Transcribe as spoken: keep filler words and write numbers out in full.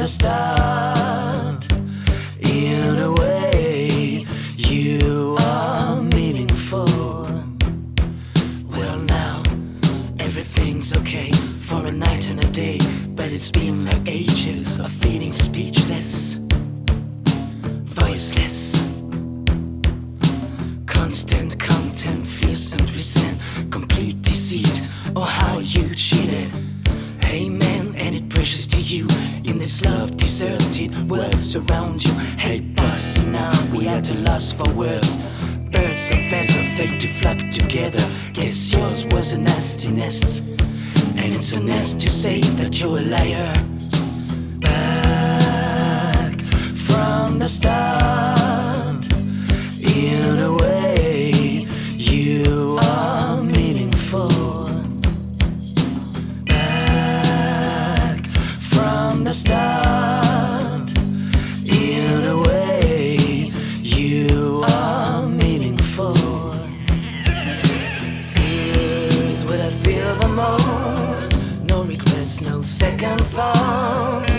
the start. In a way, you are meaningful. Well, now everything's okay for a night and a day, but it's been like ages of feeling speechless, voiceless. Constant contempt, fears and resent, complete deceit, or how you cheated. Hey man, and it precious to you in this love deserted world around you. Hey boss, now we are too lost for words. Birds of fans are fate to flock together. Guess yours was a nasty nest, and it's a nest to say that you're a liar. Back from the start, in a way, you are meaningful. Back from the start, in a way, you are meaningful. Feels what I feel the most. No regrets, no second thoughts.